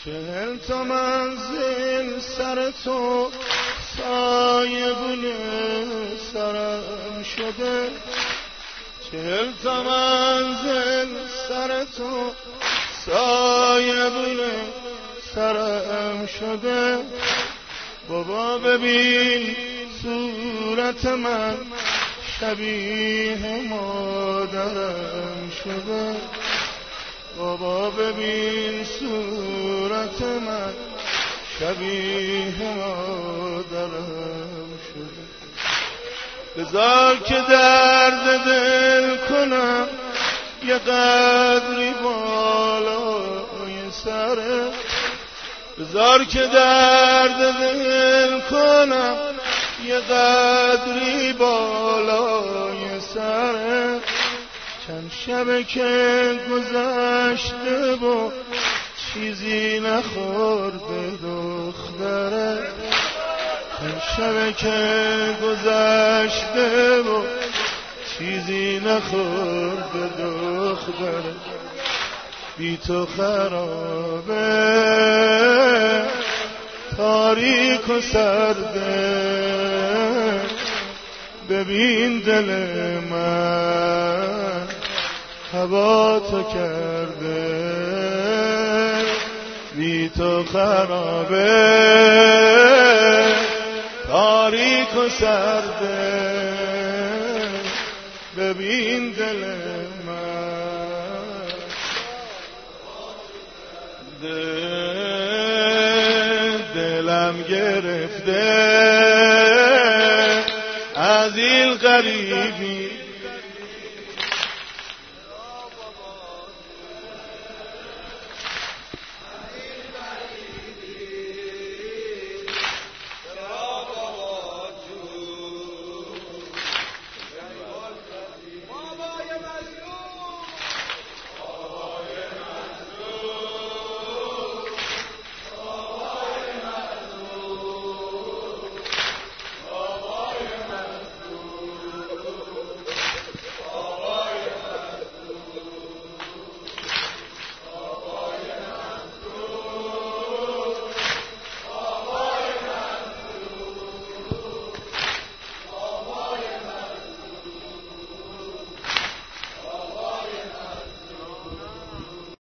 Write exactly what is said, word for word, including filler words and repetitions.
چهل تا منزل سر تو سایه گل سرم شده، چهل تا منزل سر تو سایه گل سرم شده. بابا ببین صورت من شبیه مادرم شده، بابا ببین صورت من شبیه مادرم شده. بذار که درد دل کنم یه قدری بالای سره، بذار که درد دل کنم یه قدری بالای سره. چند شبه که گذشته و چیزی نخورده دختره، چند شبه که گذشته و چیزی نخورده دختره. بی تو خرابه تاریک و سرده، ببین دل من هوا تو کرده. بی تو خرابه تاریک و سرده، ببین دل من دلم گرفته از این غریبی